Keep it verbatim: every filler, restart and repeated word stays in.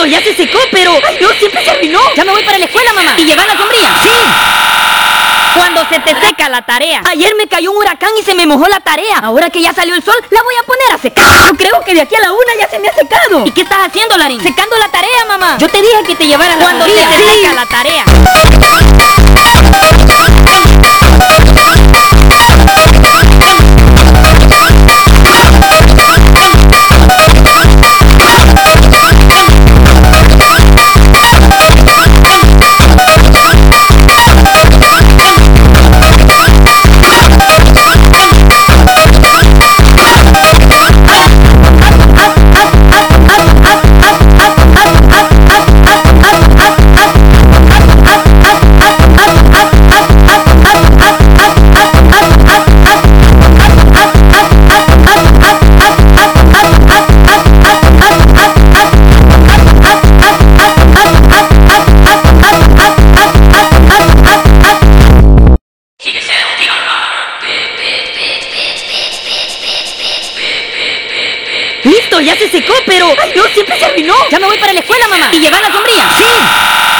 Listo, ya se secó, pero... ¡Ay, no! Siempre se arruinó. Ya me voy para la escuela, mamá. ¿Y llevar la sombrilla? ¡Sí! Cuando se te seca la tarea. Ayer me cayó un huracán y se me mojó la tarea. Ahora que ya salió el sol, la voy a poner a secar. Yo creo que de aquí a la una ya se me ha secado. ¿Y qué estás haciendo, Larín? Secando la tarea, mamá. Yo te dije que te llevaras la Cuando se sombrilla. te Sí. seca la tarea. Listo, ya se secó, pero... ¡Ay, no! Siempre se arruinó. Ya me voy para la escuela, mamá. ¿Y llevar la sombrilla? Sí.